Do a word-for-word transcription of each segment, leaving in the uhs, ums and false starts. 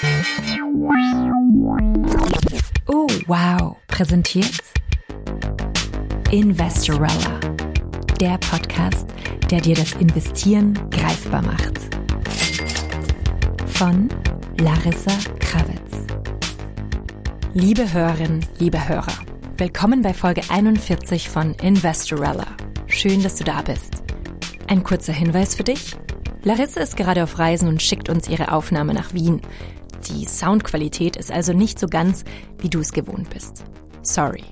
Oh, wow, präsentiert Investorella, der Podcast, der dir das Investieren greifbar macht. Von Larissa Krawitz. Liebe Hörerinnen, liebe Hörer, willkommen bei Folge einundvierzig von Investorella. Schön, dass du da bist. Ein kurzer Hinweis für dich. Larissa ist gerade auf Reisen und schickt uns ihre Aufnahme nach Wien. Die Soundqualität ist also nicht so ganz, wie du es gewohnt bist. Sorry.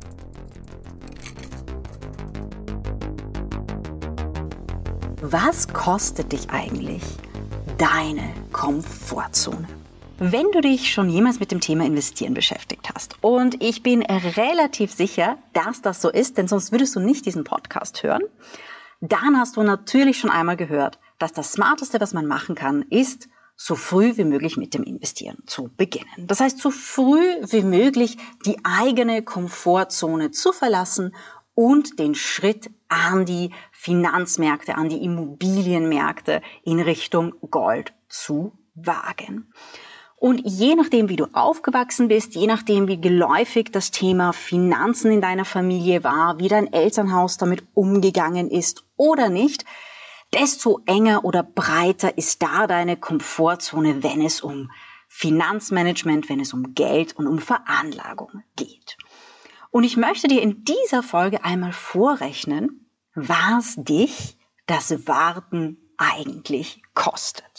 Was kostet dich eigentlich deine Komfortzone? Wenn du dich schon jemals mit dem Thema Investieren beschäftigt hast, und ich bin relativ sicher, dass das so ist, denn sonst würdest du nicht diesen Podcast hören, dann hast du natürlich schon einmal gehört, dass das Smarteste, was man machen kann, ist, so früh wie möglich mit dem Investieren zu beginnen. Das heißt, so früh wie möglich die eigene Komfortzone zu verlassen und den Schritt an die Finanzmärkte, an die Immobilienmärkte in Richtung Gold zu wagen. Und je nachdem, wie du aufgewachsen bist, je nachdem, wie geläufig das Thema Finanzen in deiner Familie war, wie dein Elternhaus damit umgegangen ist oder nicht, desto enger oder breiter ist da deine Komfortzone, wenn es um Finanzmanagement, wenn es um Geld und um Veranlagung geht. Und ich möchte dir in dieser Folge einmal vorrechnen, was dich das Warten eigentlich kostet.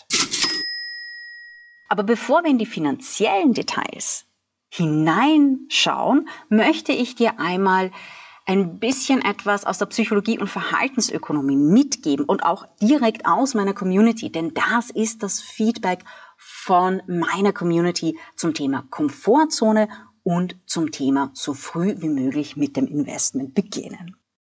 Aber bevor wir in die finanziellen Details hineinschauen, möchte ich dir einmal ein bisschen etwas aus der Psychologie und Verhaltensökonomie mitgeben und auch direkt aus meiner Community, denn das ist das Feedback von meiner Community zum Thema Komfortzone und zum Thema so früh wie möglich mit dem Investment beginnen.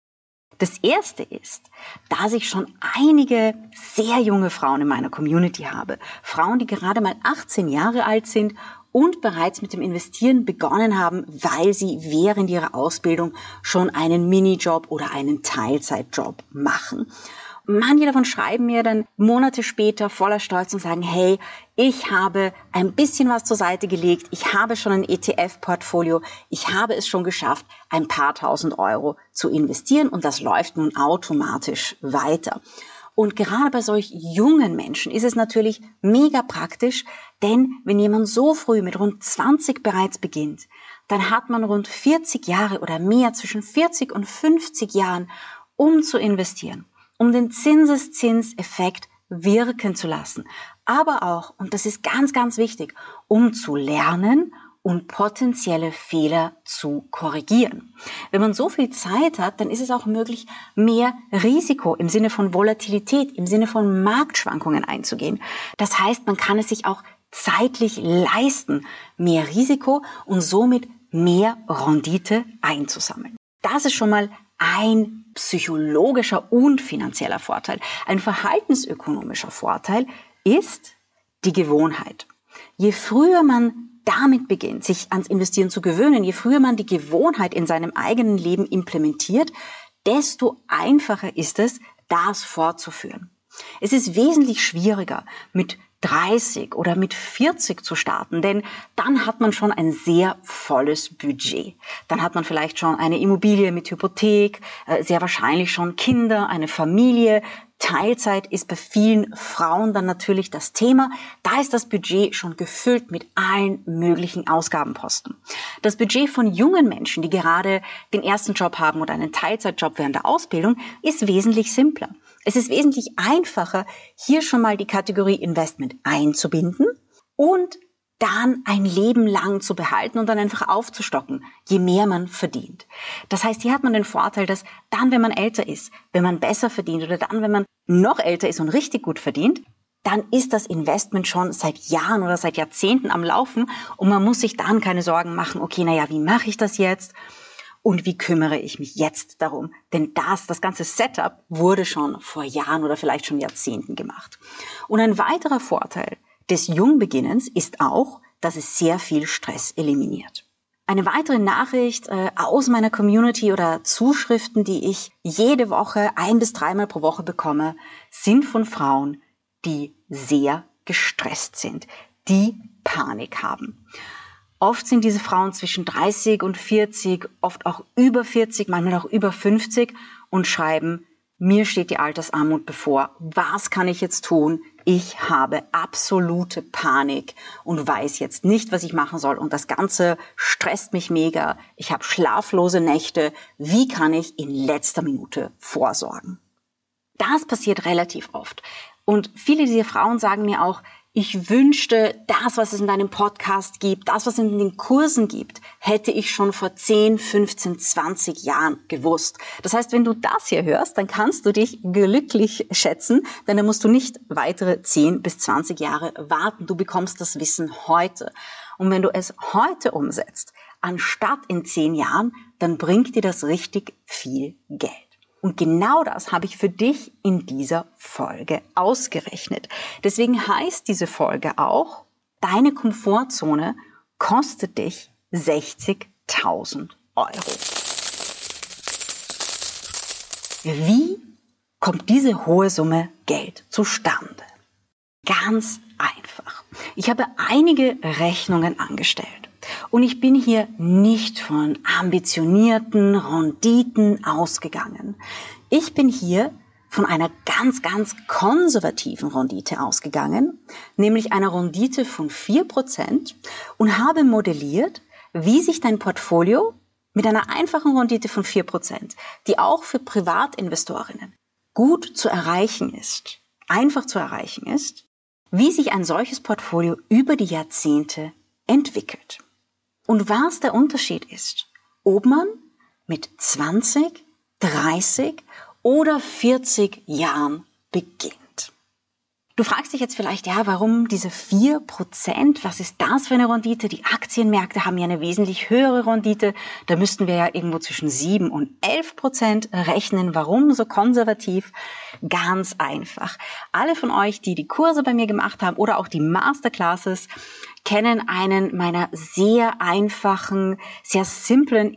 Das erste ist, dass ich schon einige sehr junge Frauen in meiner Community habe. Frauen, die gerade mal achtzehn Jahre alt sind und bereits mit dem Investieren begonnen haben, weil sie während ihrer Ausbildung schon einen Minijob oder einen Teilzeitjob machen. Manche davon schreiben mir dann Monate später voller Stolz und sagen, hey, ich habe ein bisschen was zur Seite gelegt, ich habe schon ein E T F-Portfolio, ich habe es schon geschafft, ein paar tausend Euro zu investieren und das läuft nun automatisch weiter. Und gerade bei solch jungen Menschen ist es natürlich mega praktisch, denn wenn jemand so früh mit rund zwanzig bereits beginnt, dann hat man rund vierzig Jahre oder mehr, zwischen vierzig und fünfzig Jahren, um zu investieren, um den Zinseszinseffekt wirken zu lassen. Aber auch, und das ist ganz, ganz wichtig, um zu lernen und potenzielle Fehler zu korrigieren. Wenn man so viel Zeit hat, dann ist es auch möglich, mehr Risiko im Sinne von Volatilität, im Sinne von Marktschwankungen einzugehen. Das heißt, man kann es sich auch zeitlich leisten, mehr Risiko und somit mehr Rendite einzusammeln. Das ist schon mal ein psychologischer und finanzieller Vorteil. Ein verhaltensökonomischer Vorteil ist die Gewohnheit. Je früher man damit beginnt, sich ans Investieren zu gewöhnen, je früher man die Gewohnheit in seinem eigenen Leben implementiert, desto einfacher ist es, das fortzuführen. Es ist wesentlich schwieriger, mit dreißig oder mit vierzig zu starten, denn dann hat man schon ein sehr volles Budget. Dann hat man vielleicht schon eine Immobilie mit Hypothek, sehr wahrscheinlich schon Kinder, eine Familie. Teilzeit ist bei vielen Frauen dann natürlich das Thema. Da ist das Budget schon gefüllt mit allen möglichen Ausgabenposten. Das Budget von jungen Menschen, die gerade den ersten Job haben oder einen Teilzeitjob während der Ausbildung, ist wesentlich simpler. Es ist wesentlich einfacher, hier schon mal die Kategorie Investment einzubinden und dann ein Leben lang zu behalten und dann einfach aufzustocken, je mehr man verdient. Das heißt, hier hat man den Vorteil, dass dann, wenn man älter ist, wenn man besser verdient oder dann, wenn man noch älter ist und richtig gut verdient, dann ist das Investment schon seit Jahren oder seit Jahrzehnten am Laufen und man muss sich dann keine Sorgen machen, okay, naja, wie mache ich das jetzt? Und wie kümmere ich mich jetzt darum? Denn das, das ganze Setup wurde schon vor Jahren oder vielleicht schon Jahrzehnten gemacht. Und ein weiterer Vorteil des Jungbeginnens ist auch, dass es sehr viel Stress eliminiert. Eine weitere Nachricht äh, aus meiner Community oder Zuschriften, die ich jede Woche ein- bis dreimal pro Woche bekomme, sind von Frauen, die sehr gestresst sind, die Panik haben. Oft sind diese Frauen zwischen dreißig und vierzig, oft auch über vierzig, manchmal auch über fünfzig und schreiben, mir steht die Altersarmut bevor. Was kann ich jetzt tun? Ich habe absolute Panik und weiß jetzt nicht, was ich machen soll. Und das Ganze stresst mich mega. Ich habe schlaflose Nächte. Wie kann ich in letzter Minute vorsorgen? Das passiert relativ oft. Und viele dieser Frauen sagen mir auch, ich wünschte, das, was es in deinem Podcast gibt, das, was es in den Kursen gibt, hätte ich schon vor zehn, fünfzehn, zwanzig Jahren gewusst. Das heißt, wenn du das hier hörst, dann kannst du dich glücklich schätzen, denn dann musst du nicht weitere zehn bis zwanzig Jahre warten. Du bekommst das Wissen heute. Und wenn du es heute umsetzt, anstatt in zehn Jahren, dann bringt dir das richtig viel Geld. Und genau das habe ich für dich in dieser Folge ausgerechnet. Deswegen heißt diese Folge auch, deine Komfortzone kostet dich sechzigtausend Euro. Wie kommt diese hohe Summe Geld zustande? Ganz einfach. Ich habe einige Rechnungen angestellt. Und ich bin hier nicht von ambitionierten Renditen ausgegangen. Ich bin hier von einer ganz, ganz konservativen Rendite ausgegangen, nämlich einer Rendite von vier Prozent und habe modelliert, wie sich dein Portfolio mit einer einfachen Rendite von vier Prozent, die auch für Privatinvestorinnen gut zu erreichen ist, einfach zu erreichen ist, wie sich ein solches Portfolio über die Jahrzehnte entwickelt. Und was der Unterschied ist, ob man mit zwanzig, dreißig oder vierzig Jahren beginnt. Du fragst dich jetzt vielleicht, ja, warum diese vier Prozent? Was ist das für eine Rendite? Die Aktienmärkte haben ja eine wesentlich höhere Rendite. Da müssten wir ja irgendwo zwischen sieben und elf Prozent rechnen. Warum so konservativ? Ganz einfach. Alle von euch, die die Kurse bei mir gemacht haben oder auch die Masterclasses, kennen einen meiner sehr einfachen, sehr simplen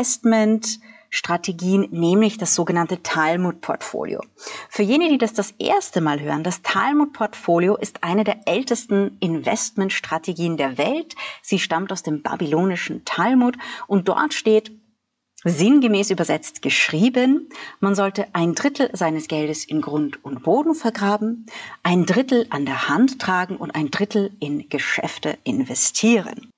Investmentstrategien, nämlich das sogenannte Talmud-Portfolio. Für jene, die das das erste Mal hören, das Talmud-Portfolio ist eine der ältesten Investmentstrategien der Welt. Sie stammt aus dem babylonischen Talmud und dort steht, sinngemäß übersetzt geschrieben, man sollte ein Drittel seines Geldes in Grund und Boden vergraben, ein Drittel an der Hand tragen und ein Drittel in Geschäfte investieren.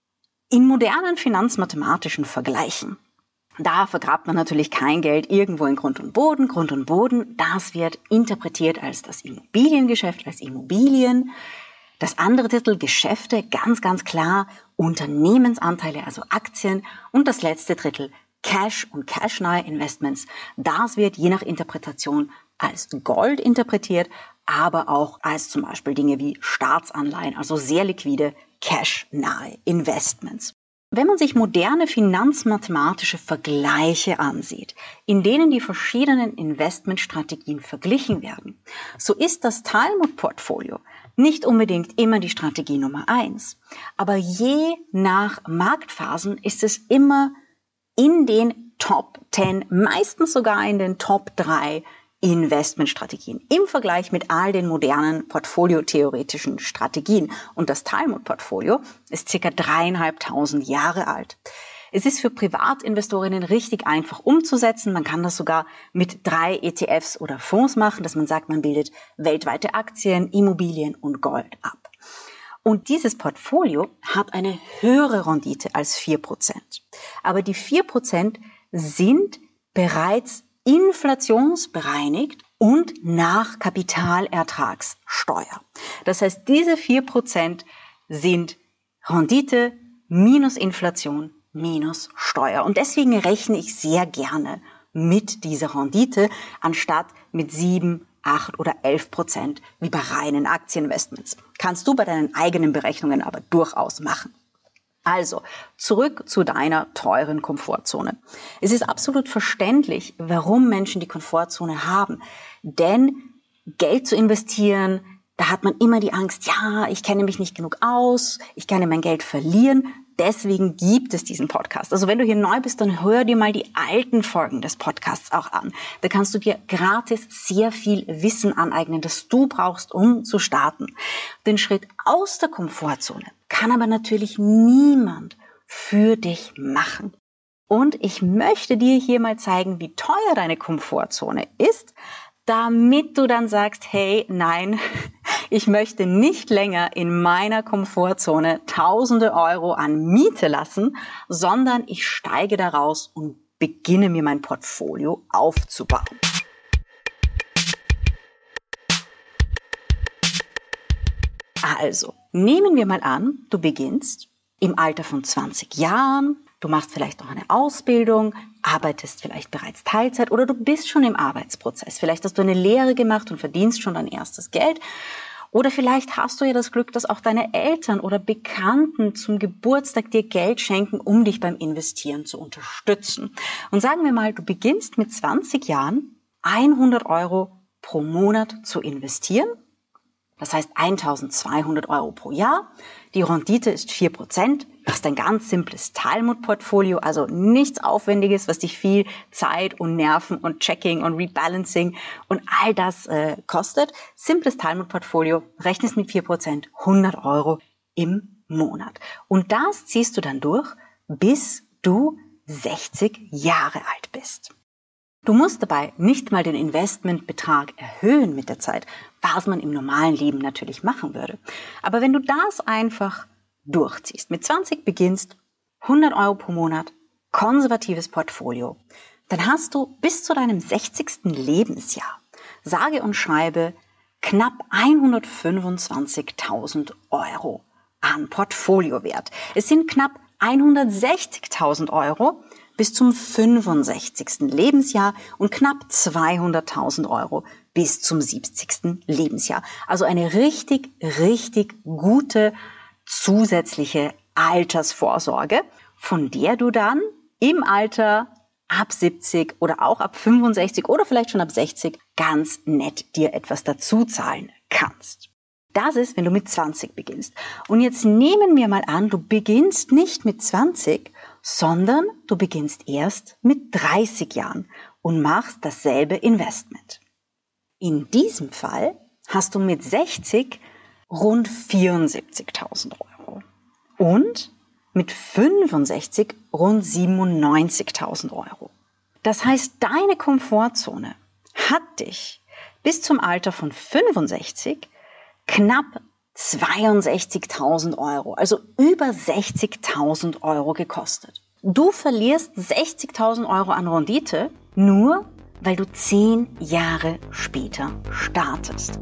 In modernen finanzmathematischen Vergleichen, da vergrabt man natürlich kein Geld irgendwo in Grund und Boden. Grund und Boden, das wird interpretiert als das Immobiliengeschäft, als Immobilien. Das andere Drittel Geschäfte, ganz, ganz klar Unternehmensanteile, also Aktien. Und das letzte Drittel Cash und cashnahe Investments, das wird je nach Interpretation als Gold interpretiert, aber auch als zum Beispiel Dinge wie Staatsanleihen, also sehr liquide cashnahe Investments. Wenn man sich moderne finanzmathematische Vergleiche ansieht, in denen die verschiedenen Investmentstrategien verglichen werden, so ist das Talmud-Portfolio nicht unbedingt immer die Strategie Nummer eins, aber je nach Marktphasen ist es immer in den Top zehn, meistens sogar in den Top drei Investmentstrategien im Vergleich mit all den modernen portfoliotheoretischen Strategien. Und das Talmud-Portfolio ist circa dreieinhalbtausend Jahre alt. Es ist für Privatinvestorinnen richtig einfach umzusetzen. Man kann das sogar mit drei E T Fs oder Fonds machen, dass man sagt, man bildet weltweite Aktien, Immobilien und Gold ab. Und dieses Portfolio hat eine höhere Rendite als vier Prozent. Aber die vier Prozent sind bereits inflationsbereinigt und nach Kapitalertragssteuer. Das heißt, diese vier Prozent sind Rendite minus Inflation minus Steuer. Und deswegen rechne ich sehr gerne mit dieser Rendite, anstatt mit sieben, acht oder elf Prozent wie bei reinen Aktieninvestments. Kannst du bei deinen eigenen Berechnungen aber durchaus machen. Also, zurück zu deiner teuren Komfortzone. Es ist absolut verständlich, warum Menschen die Komfortzone haben. Denn Geld zu investieren, da hat man immer die Angst, ja, ich kenne mich nicht genug aus, ich kann mein Geld verlieren. Deswegen gibt es diesen Podcast. Also wenn du hier neu bist, dann hör dir mal die alten Folgen des Podcasts auch an. Da kannst du dir gratis sehr viel Wissen aneignen, das du brauchst, um zu starten. Den Schritt aus der Komfortzone kann aber natürlich niemand für dich machen. Und ich möchte dir hier mal zeigen, wie teuer deine Komfortzone ist, damit du dann sagst, hey, nein, ich möchte nicht länger in meiner Komfortzone tausende Euro an Miete lassen, sondern ich steige da raus und beginne mir mein Portfolio aufzubauen. Also, nehmen wir mal an, du beginnst im Alter von zwanzig Jahren, du machst vielleicht noch eine Ausbildung, arbeitest vielleicht bereits Teilzeit oder du bist schon im Arbeitsprozess. Vielleicht hast du eine Lehre gemacht und verdienst schon dein erstes Geld. Oder vielleicht hast du ja das Glück, dass auch deine Eltern oder Bekannten zum Geburtstag dir Geld schenken, um dich beim Investieren zu unterstützen. Und sagen wir mal, du beginnst mit zwanzig Jahren hundert Euro pro Monat zu investieren. Das heißt eintausendzweihundert Euro pro Jahr. Die Rendite ist vier Prozent. Das ist ein ganz simples Talmud-Portfolio, also nichts Aufwendiges, was dich viel Zeit und Nerven und Checking und Rebalancing und all das äh, kostet. Simples Talmud-Portfolio, rechnest mit vier Prozent, hundert Euro im Monat. Und das ziehst du dann durch, bis du sechzig Jahre alt bist. Du musst dabei nicht mal den Investmentbetrag erhöhen mit der Zeit, was man im normalen Leben natürlich machen würde. Aber wenn du das einfach durchziehst, mit zwanzig beginnst, hundert Euro pro Monat, konservatives Portfolio, dann hast du bis zu deinem sechzigsten Lebensjahr, sage und schreibe, knapp hundertfünfundzwanzigtausend Euro an Portfoliowert. Es sind knapp hundertsechzigtausend Euro bis zum fünfundsechzigsten Lebensjahr und knapp zweihunderttausend Euro bis zum siebzigsten Lebensjahr. Also eine richtig, richtig gute zusätzliche Altersvorsorge, von der du dann im Alter ab siebzig oder auch ab fünfundsechzig oder vielleicht schon ab sechzig ganz nett dir etwas dazu zahlen kannst. Das ist, wenn du mit zwanzig beginnst. Und jetzt nehmen wir mal an, du beginnst nicht mit zwanzig, sondern du beginnst erst mit dreißig Jahren und machst dasselbe Investment. In diesem Fall hast du mit sechzig rund vierundsiebzigtausend Euro und mit fünfundsechzig rund siebenundneunzigtausend Euro. Das heißt, deine Komfortzone hat dich bis zum Alter von fünfundsechzig knapp zweiundsechzigtausend Euro, also über sechzigtausend Euro gekostet. Du verlierst sechzigtausend Euro an Rendite, nur weil du zehn Jahre später startest.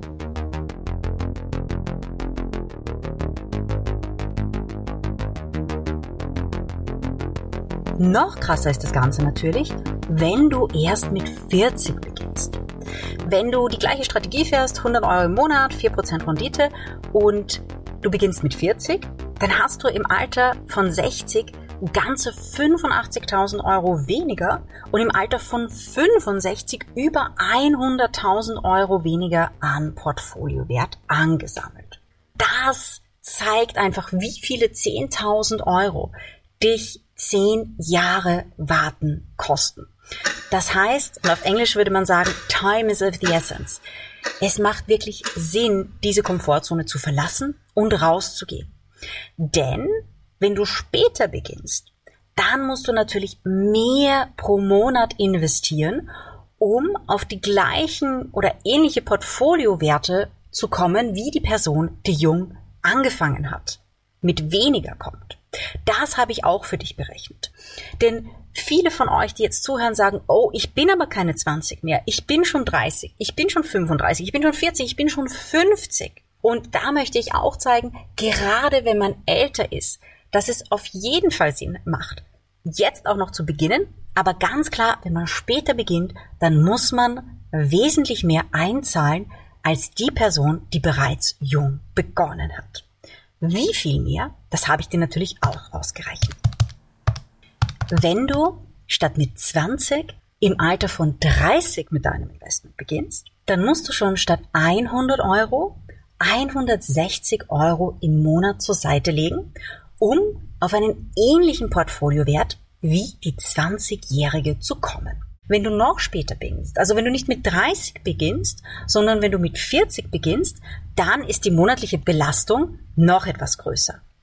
Noch krasser ist das Ganze natürlich, wenn du erst mit vierzig beginnst. Wenn du die gleiche Strategie fährst, hundert Euro im Monat, vier Prozent Rendite und du beginnst mit vierzig, dann hast du im Alter von sechzig ganze fünfundachtzigtausend Euro weniger und im Alter von fünfundsechzig über hunderttausend Euro weniger an Portfoliowert angesammelt. Das zeigt einfach, wie viele zehntausend Euro dich zehn Jahre warten kosten. Das heißt, und auf Englisch würde man sagen, time is of the essence. Es macht wirklich Sinn, diese Komfortzone zu verlassen und rauszugehen. Denn wenn du später beginnst, dann musst du natürlich mehr pro Monat investieren, um auf die gleichen oder ähnliche Portfoliowerte zu kommen, wie die Person, die jung angefangen hat, mit weniger kommt. Das habe ich auch für dich berechnet. Denn viele von euch, die jetzt zuhören, sagen, oh, ich bin aber keine zwanzig mehr, ich bin schon dreißig, ich bin schon fünfunddreißig, ich bin schon vierzig, ich bin schon fünfzig. Und da möchte ich auch zeigen, gerade wenn man älter ist, dass es auf jeden Fall Sinn macht, jetzt auch noch zu beginnen. Aber ganz klar, wenn man später beginnt, dann muss man wesentlich mehr einzahlen als die Person, die bereits jung begonnen hat. Wie viel mehr? Das habe ich dir natürlich auch ausgerechnet. Wenn du statt mit zwanzig im Alter von dreißig mit deinem Investment beginnst, dann musst du schon statt hundert Euro hundertsechzig Euro im Monat zur Seite legen, um auf einen ähnlichen Portfoliowert wie die zwanzigjährige zu kommen. Wenn du noch später beginnst, also wenn du nicht mit dreißig beginnst, sondern wenn du mit vierzig beginnst, dann ist die monatliche Belastung noch etwas größer.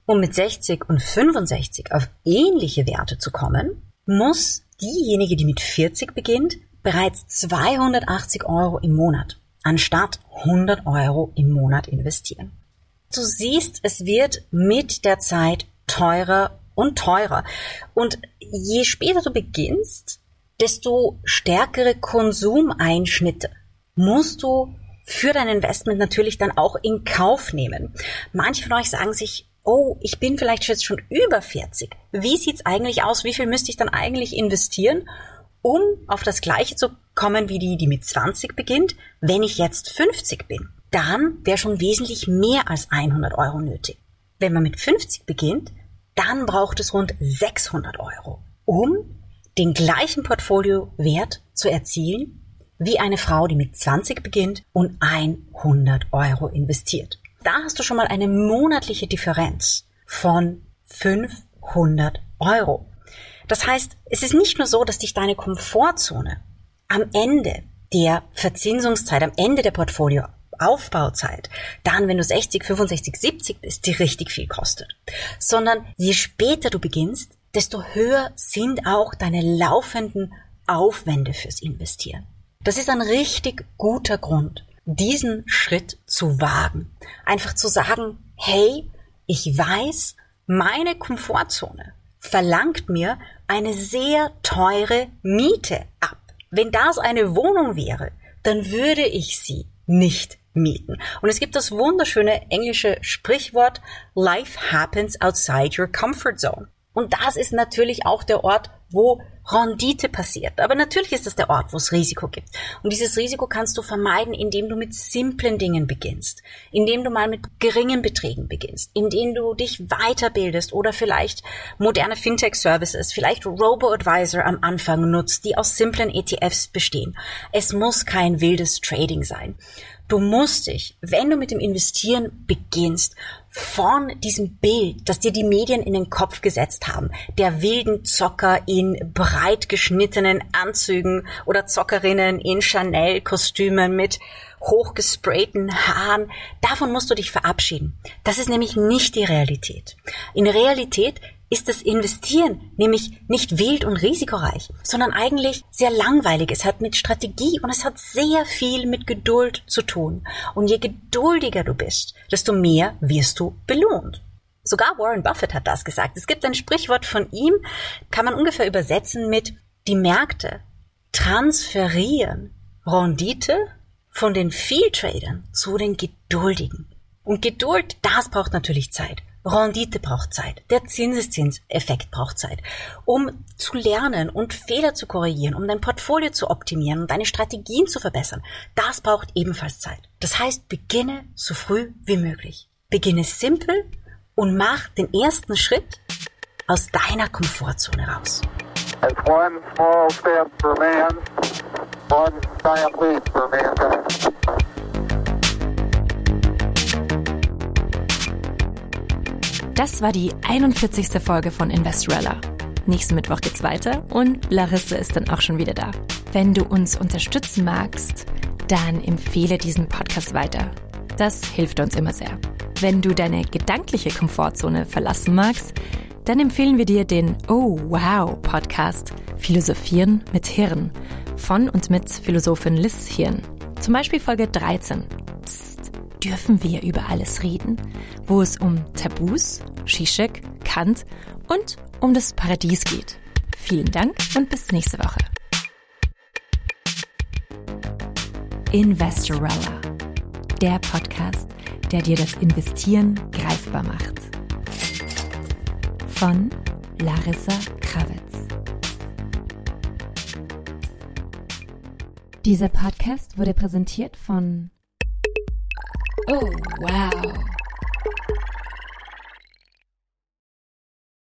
Um mit sechzig und fünfundsechzig auf ähnliche Werte zu kommen, muss diejenige, die mit vierzig beginnt, bereits zweihundertachtzig Euro im Monat anstatt hundert Euro im Monat investieren. Du siehst, es wird mit der Zeit teurer und teurer. Und je später du beginnst, desto stärkere Konsumeinschnitte musst du für dein Investment natürlich dann auch in Kauf nehmen. Manche von euch sagen sich, oh, ich bin vielleicht jetzt schon über vierzig. Wie sieht's eigentlich aus? Wie viel müsste ich dann eigentlich investieren, um auf das Gleiche zu kommen wie die, die mit zwanzig beginnt, wenn ich jetzt fünfzig bin? Dann wäre schon wesentlich mehr als hundert Euro nötig. Wenn man mit fünfzig beginnt, dann braucht es rund sechshundert Euro, um den gleichen Portfoliowert zu erzielen, wie eine Frau, die mit zwanzig beginnt und hundert Euro investiert. Da hast du schon mal eine monatliche Differenz von fünfhundert Euro. Das heißt, es ist nicht nur so, dass dich deine Komfortzone am Ende der Verzinsungszeit, am Ende der Portfolioaufbauzeit, dann, wenn du sechzig, fünfundsechzig, siebzig bist, die richtig viel kostet, sondern je später du beginnst, desto höher sind auch deine laufenden Aufwände fürs Investieren. Das ist ein richtig guter Grund, diesen Schritt zu wagen. Einfach zu sagen, hey, ich weiß, meine Komfortzone verlangt mir eine sehr teure Miete ab. Wenn das eine Wohnung wäre, dann würde ich sie nicht mieten. Und es gibt das wunderschöne englische Sprichwort, Life happens outside your comfort zone. Und das ist natürlich auch der Ort, wo Rendite passiert. Aber natürlich ist das der Ort, wo es Risiko gibt. Und dieses Risiko kannst du vermeiden, indem du mit simplen Dingen beginnst, indem du mal mit geringen Beträgen beginnst, indem du dich weiterbildest oder vielleicht moderne Fintech-Services, vielleicht Robo-Advisor am Anfang nutzt, die aus simplen E T Fs bestehen. Es muss kein wildes Trading sein. Du musst dich, wenn du mit dem Investieren beginnst, von diesem Bild, das dir die Medien in den Kopf gesetzt haben, der wilden Zocker in breit geschnittenen Anzügen oder Zockerinnen in Chanel-Kostümen mit hochgesprayten Haaren, davon musst du dich verabschieden. Das ist nämlich nicht die Realität. In der Realität ist das Investieren nämlich nicht wild und risikoreich, sondern eigentlich sehr langweilig. Es hat mit Strategie und es hat sehr viel mit Geduld zu tun. Und je geduldiger du bist, desto mehr wirst du belohnt. Sogar Warren Buffett hat das gesagt. Es gibt ein Sprichwort von ihm, kann man ungefähr übersetzen mit: Die Märkte transferieren Rendite von den Vieltradern zu den Geduldigen. Und Geduld, das braucht natürlich Zeit. Rendite braucht Zeit. Der Zinseszinseffekt braucht Zeit, um zu lernen und Fehler zu korrigieren, um dein Portfolio zu optimieren und deine Strategien zu verbessern. Das braucht ebenfalls Zeit. Das heißt, beginne so früh wie möglich. Beginne simpel und mach den ersten Schritt aus deiner Komfortzone raus. It's one small step for man, one giant leap for mankind. Das war die einundvierzigste Folge von Investorella. Nächsten Mittwoch geht's weiter und Larissa ist dann auch schon wieder da. Wenn du uns unterstützen magst, dann empfehle diesen Podcast weiter. Das hilft uns immer sehr. Wenn du deine gedankliche Komfortzone verlassen magst, dann empfehlen wir dir den Oh Wow Podcast Philosophieren mit Hirn von und mit Philosophin Liz Hirn. Zum Beispiel Folge dreizehn. Psst, dürfen wir über alles reden? Wo es um Tabus, Zizek, Kant und um das Paradies geht. Vielen Dank und bis nächste Woche. Investorella, der Podcast, der dir das Investieren greifbar macht. Von Larissa Krawitz. Dieser Podcast wurde präsentiert von Oh, wow.